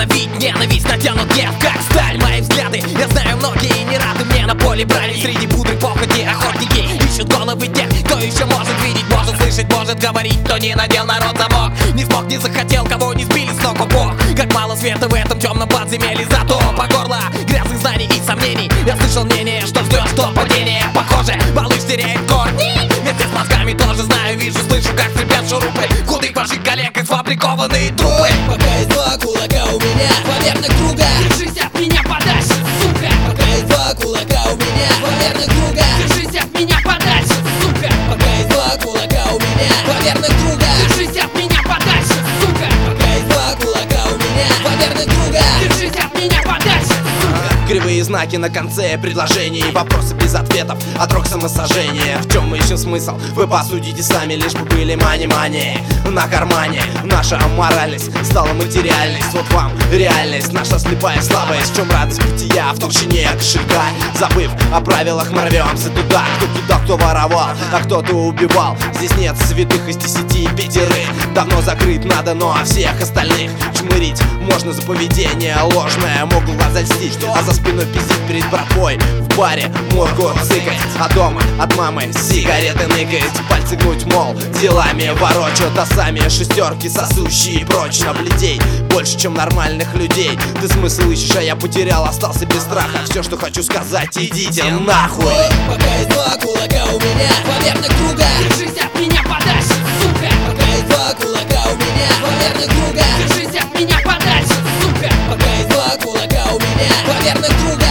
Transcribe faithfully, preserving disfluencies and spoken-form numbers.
давить ненависть, натянут гнев, как сталь. Мои взгляды, я знаю, многие не рады мне на поле брали. Среди пудры похоти охотники ищут головы тех, кто еще может видеть, может слышать, может говорить, кто не надел народ замок. Не смог, не захотел, кого не сбили с ног, ого. Как мало света в этом темном подземелье, зато по горло грязных знаний и сомнений. Я слышал мнение, что ждешь то падение. Похоже, малыш теряет корни. Вместе с мозгами тоже знаю, вижу, слышу, как скрипят шурупы худых ваших коллег и сфабрикованные трупы. Пока есть два кулака у меня, поверх круга, Держись от меня подальше, сука. пока есть два кулака у меня, поверх круга, Держись от меня подальше, сука. пока есть два кулака у меня, поверх круга, Держись от меня подальше, сука. пока есть два кулака у меня, поверх круга. Держись от меня подальше, сука. Кривые знаки на конце предложений, вопросы без ответов, отрок самосожжения. В чем мы ищем смысл? Вы посудите сами, лишь бы были мани-мани на кармане. Наша моральность стала материальность. Вот вам реальность, наша слепая слабость. В чем радость бытия в толщине кошелька? Забыв о правилах, мы рвемся туда. Кто кидал, кто воровал, а кто-то убивал. Здесь нет святых из десяти пятерых. Давно закрыт на дно всех остальных. Чмырить можно за поведение ложное, могут глаза льстить, а за спиной пиздить перед братвой. В баре моргу цыкать, а дома от мамы сигареты ныкать. Пальцы гнуть, мол, делами ворочат, а сами шестерки сосущие прочно. Бледей больше, чем нормальных людей. Ты смысл ищешь, а я потерял, остался без страха. Все, что хочу сказать, идите нахуй. Пока есть два кулака у меня, поверх круга, Держись от меня подальше, сука. пока есть два кулака у меня, поверх круга, Держись от меня подальше, сука. пока есть два кулака у меня, поверх круга.